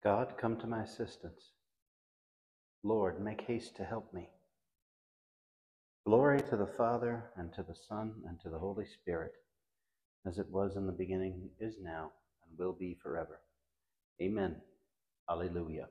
God, come to my assistance. Lord, make haste to help me. Glory to the Father, and to the Son, and to the Holy Spirit, as it was in the beginning, is now, and will be forever. Amen. Alleluia.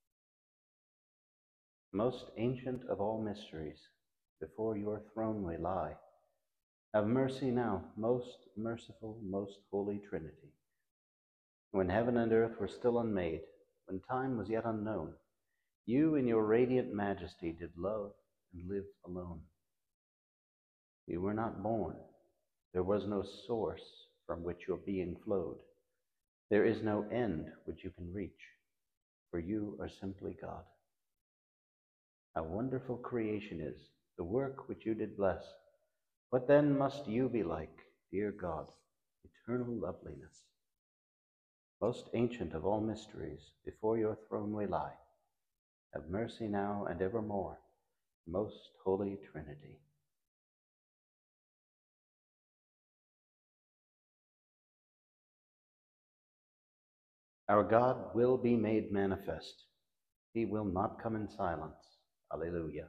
Most ancient of all mysteries, before your throne we lie. Have mercy now, most merciful, most holy Trinity. When heaven and earth were still unmade, when time was yet unknown, you in your radiant majesty did love and live alone. You were not born. There was no source from which your being flowed. There is no end which you can reach, for you are simply God. How wonderful creation is, the work which you did bless. What then must you be like, dear God, eternal loveliness? Most ancient of all mysteries, before your throne we lie. Have mercy now and evermore, most holy Trinity. Our God will be made manifest. He will not come in silence. Alleluia.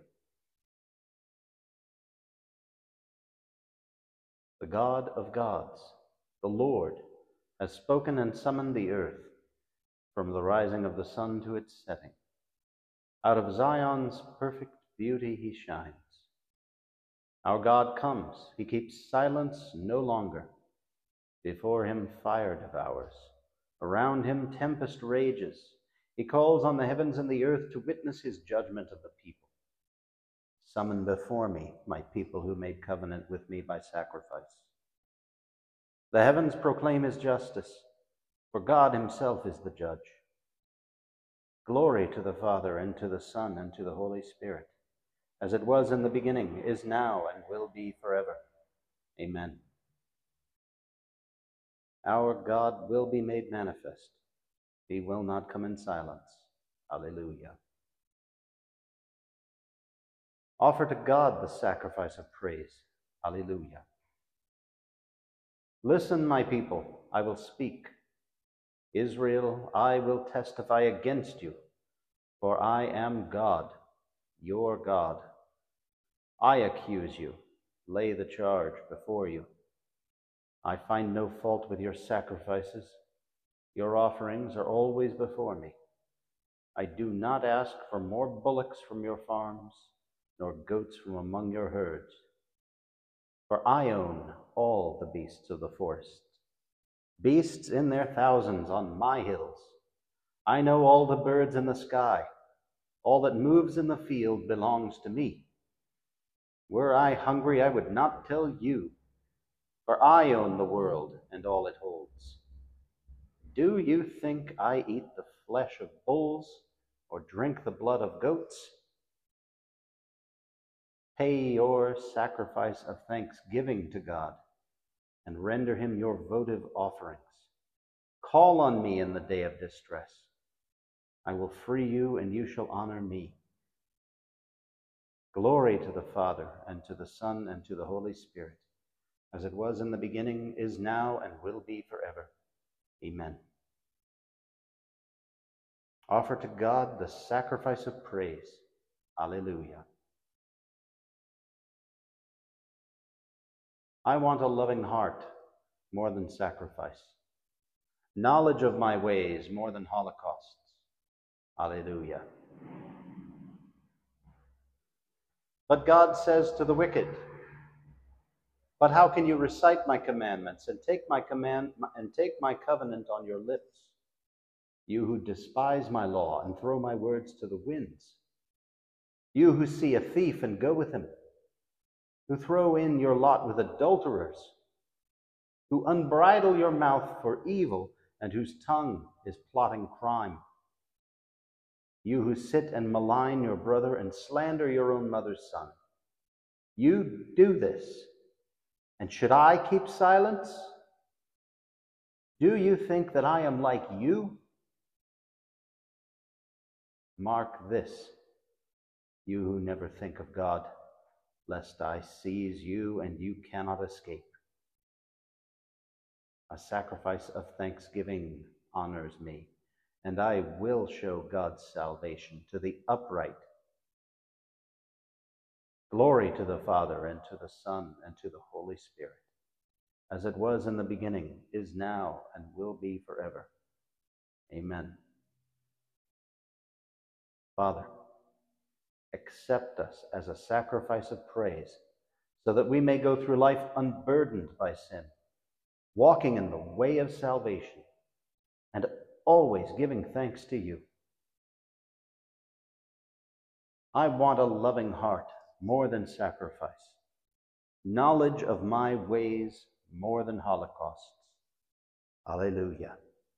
The God of gods, the Lord, has spoken and summoned the earth from the rising of the sun to its setting. Out of Zion's perfect beauty he shines. Our God comes. He keeps silence no longer. Before him fire devours. Around him tempest rages. He calls on the heavens and the earth to witness his judgment of the people. Summon before me my people who made covenant with me by sacrifice. The heavens proclaim his justice, for God himself is the judge. Glory to the Father, and to the Son, and to the Holy Spirit, as it was in the beginning, is now, and will be forever. Amen. Our God will be made manifest. He will not come in silence. Alleluia. Offer to God the sacrifice of praise. Alleluia. Listen, my people, I will speak. Israel, I will testify against you, for I am God, your God. I accuse you, lay the charge before you. I find no fault with your sacrifices. Your offerings are always before me. I do not ask for more bullocks from your farms, nor goats from among your herds. For I own all the beasts of the forest, beasts in their thousands on my hills. I know all the birds in the sky. All that moves in the field belongs to me. Were I hungry, I would not tell you, for I own the world and all it holds. Do you think I eat the flesh of bulls or drink the blood of goats? Pay your sacrifice of thanksgiving to God and render him your votive offerings. Call on me in the day of distress. I will free you, and you shall honor me. Glory to the Father, and to the Son, and to the Holy Spirit, as it was in the beginning, is now, and will be forever. Amen. Offer to God the sacrifice of praise. Alleluia. I want a loving heart more than sacrifice, knowledge of my ways more than holocausts. Alleluia. But God says to the wicked, but how can you recite my commandments and take my covenant on your lips, you who despise my law and throw my words to the winds? You who see a thief and go with him, who throw in your lot with adulterers, who unbridle your mouth for evil and whose tongue is plotting crime. You who sit and malign your brother and slander your own mother's son. You do this, and should I keep silence? Do you think that I am like you? Mark this, you who never think of God, lest I seize you and you cannot escape. A sacrifice of thanksgiving honors me, and I will show God's salvation to the upright. Glory to the Father, and to the Son, and to the Holy Spirit, as it was in the beginning, is now, and will be forever. Amen. Father, accept us as a sacrifice of praise, so that we may go through life unburdened by sin, walking in the way of salvation, and always giving thanks to you. I want a loving heart more than sacrifice, knowledge of my ways more than holocausts. Alleluia.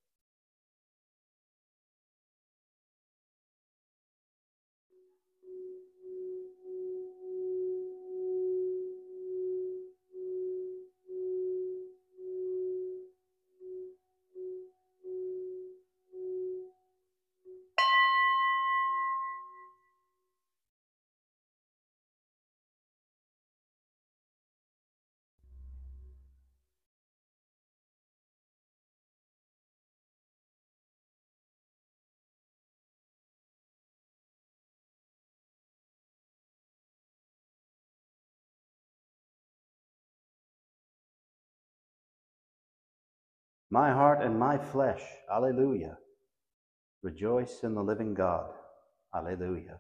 My heart and my flesh, alleluia, rejoice in the living God, alleluia.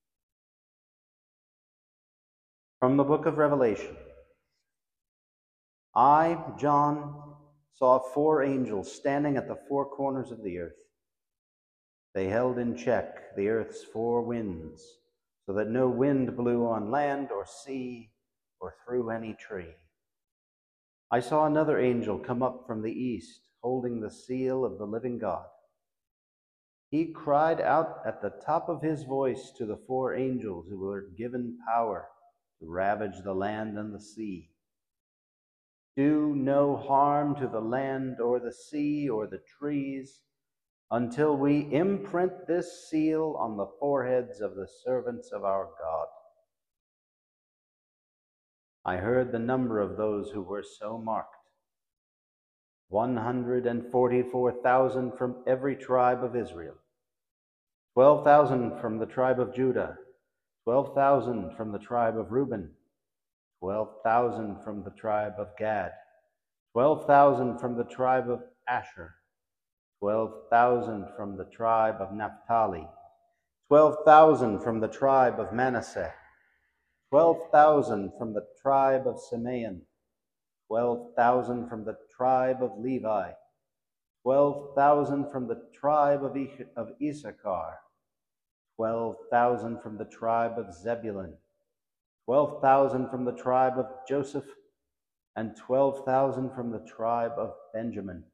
From the book of Revelation. I, John, saw 4 angels standing at the 4 corners of the earth. They held in check the earth's 4 winds, so that no wind blew on land or sea or through any tree. I saw another angel come up from the east, holding the seal of the living God. He cried out at the top of his voice to the 4 angels who were given power to ravage the land and the sea. Do no harm to the land or the sea or the trees, until we imprint this seal on the foreheads of the servants of our God. I heard the number of those who were so marked: 144,000 from every tribe of Israel, 12,000 from the tribe of Judah, 12,000 from the tribe of Reuben, 12,000 from the tribe of Gad, 12,000 from the tribe of Asher, 12,000 from the tribe of Naphtali, 12,000 from the tribe of Manasseh, 12,000 from the tribe of Simeon, 12,000 from the tribe of Levi, 12,000 from the tribe of Issachar, 12,000 from the tribe of Zebulun, 12,000 from the tribe of Joseph, and 12,000 from the tribe of Benjamin.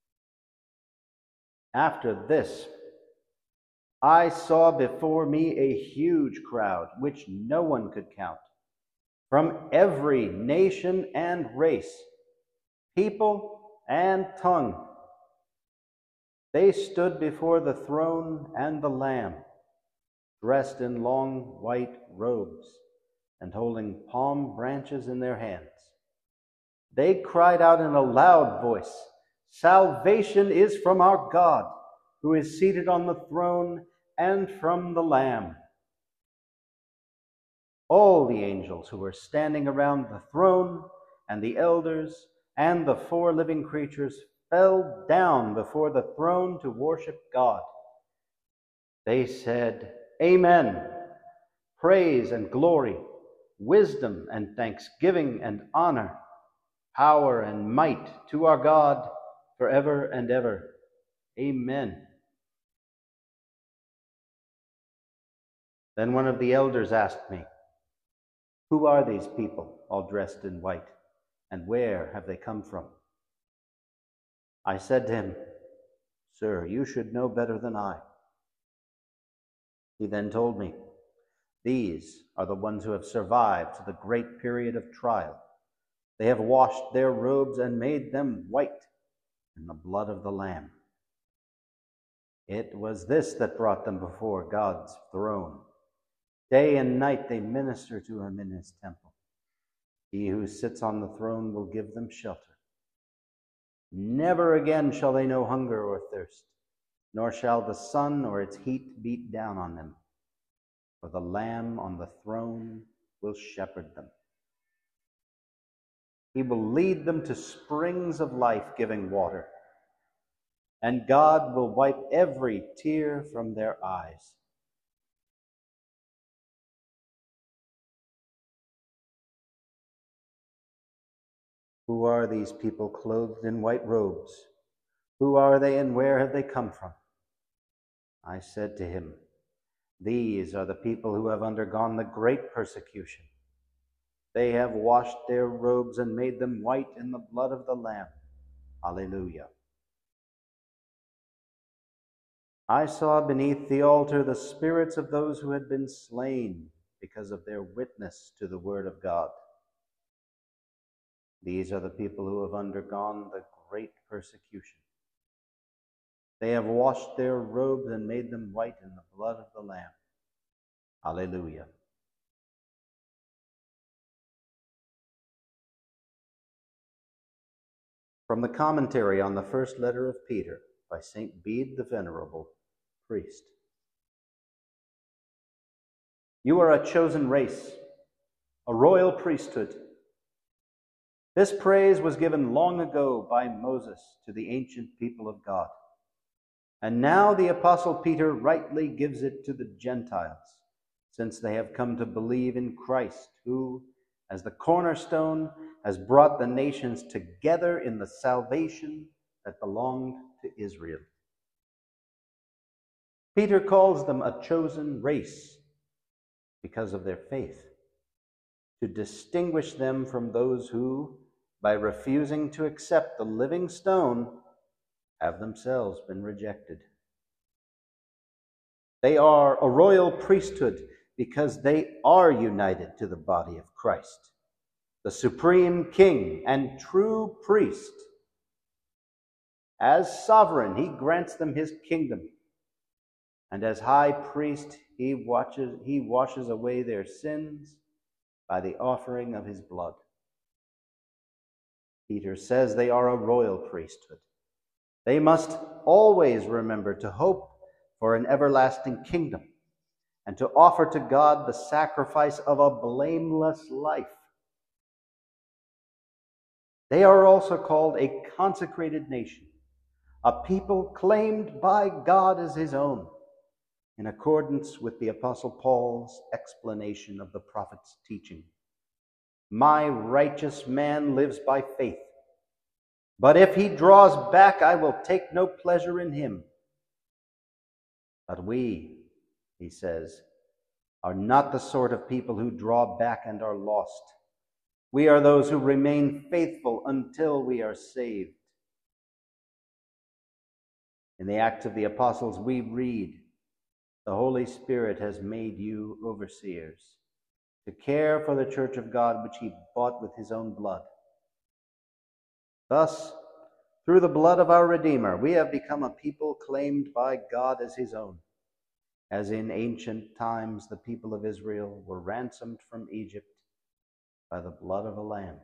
After this, I saw before me a huge crowd, which no one could count, from every nation and race, people and tongue. They stood before the throne and the Lamb, dressed in long white robes and holding palm branches in their hands. They cried out in a loud voice, "Salvation is from our God, who is seated on the throne, and from the Lamb." All the angels who were standing around the throne, and the elders, and the 4 living creatures fell down before the throne to worship God. They said, "Amen. Praise and glory, wisdom and thanksgiving and honor, power and might to our God forever and ever. Amen." Then one of the elders asked me, "Who are these people, all dressed in white, and where have they come from?" I said to him, "Sir, you should know better than I." He then told me, "These are the ones who have survived the great period of trial. They have washed their robes and made them white in the blood of the Lamb." It was this that brought them before God's throne. Day and night they minister to him in his temple. He who sits on the throne will give them shelter. Never again shall they know hunger or thirst. nor shall the sun or its heat beat down on them, for the Lamb on the throne will shepherd them. He will lead them to springs of life-giving water, and God will wipe every tear from their eyes. Who are these people clothed in white robes? Who are they and where have they come from? I said to him, these are the people who have undergone the great persecution. They have washed their robes and made them white in the blood of the Lamb. Alleluia. I saw beneath the altar the spirits of those who had been slain because of their witness to the word of God. These are the people who have undergone the great persecution. They have washed their robes and made them white in the blood of the Lamb. Alleluia. From the commentary on the first letter of Peter by St. Bede the Venerable, priest. You are a chosen race, a royal priesthood. This praise was given long ago by Moses to the ancient people of God. And now the Apostle Peter rightly gives it to the Gentiles, since they have come to believe in Christ, who, as the cornerstone, has brought the nations together in the salvation that belonged to Israel. Peter calls them a chosen race because of their faith, to distinguish them from those who, by refusing to accept the living stone, have themselves been rejected. They are a royal priesthood because they are united to the body of Christ, the supreme King and true priest. As sovereign, he grants them his kingdom, and as high priest, he washes away their sins by the offering of his blood. Peter says they are a royal priesthood. They must always remember to hope for an everlasting kingdom and to offer to God the sacrifice of a blameless life. They are also called a consecrated nation, a people claimed by God as his own, in accordance with the Apostle Paul's explanation of the prophet's teaching. My righteous man lives by faith, but if he draws back, I will take no pleasure in him. But we, he says, are not the sort of people who draw back and are lost. We are those who remain faithful until we are saved. In the Acts of the Apostles, we read, the Holy Spirit has made you overseers to care for the church of God, which he bought with his own blood. Thus, through the blood of our Redeemer, we have become a people claimed by God as his own, as in ancient times the people of Israel were ransomed from Egypt by the blood of a lamb.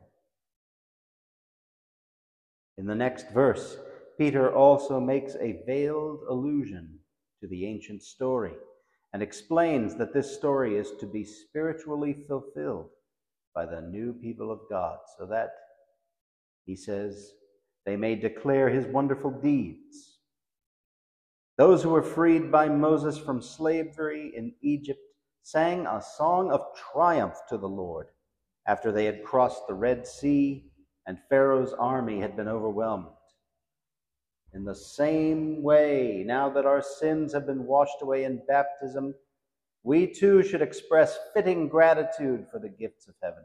In the next verse, Peter also makes a veiled allusion to the ancient story and explains that this story is to be spiritually fulfilled by the new people of God, so that, he says, they may declare his wonderful deeds. Those who were freed by Moses from slavery in Egypt sang a song of triumph to the Lord after they had crossed the Red Sea and Pharaoh's army had been overwhelmed. In the same way, now that our sins have been washed away in baptism, we too should express fitting gratitude for the gifts of heaven.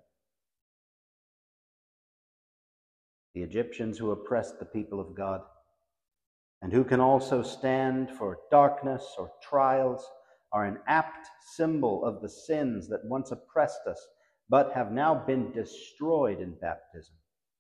The Egyptians who oppressed the people of God, and who can also stand for darkness or trials, are an apt symbol of the sins that once oppressed us, but have now been destroyed in baptism.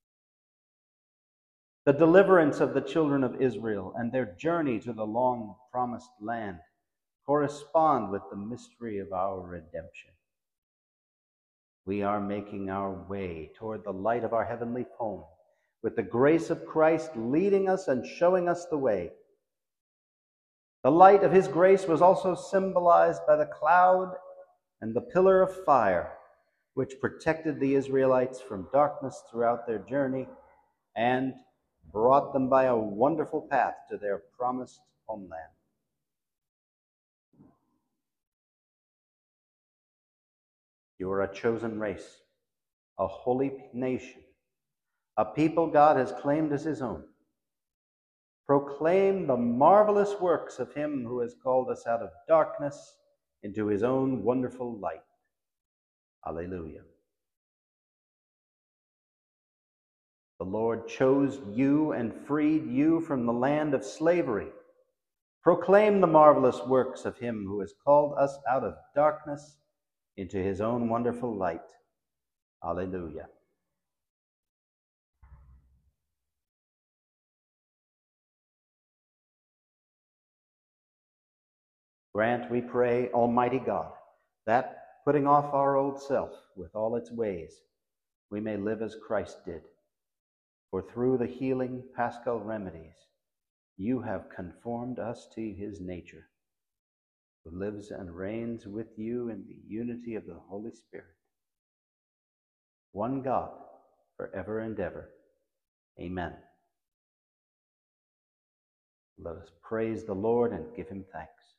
The deliverance of the children of Israel and their journey to the long-promised land correspond with the mystery of our redemption. We are making our way toward the light of our heavenly home, with the grace of Christ leading us and showing us the way. The light of his grace was also symbolized by the cloud and the pillar of fire, which protected the Israelites from darkness throughout their journey and brought them by a wonderful path to their promised homeland. You are a chosen race, a holy nation, a people God has claimed as his own. Proclaim the marvelous works of him who has called us out of darkness into his own wonderful light. Alleluia. The Lord chose you and freed you from the land of slavery. Proclaim the marvelous works of him who has called us out of darkness into his own wonderful light. Alleluia. Grant, we pray, Almighty God, that, putting off our old self with all its ways, we may live as Christ did. For through the healing Paschal remedies, you have conformed us to his nature, who lives and reigns with you in the unity of the Holy Spirit, one God, forever and ever. Amen. Let us praise the Lord and give him thanks.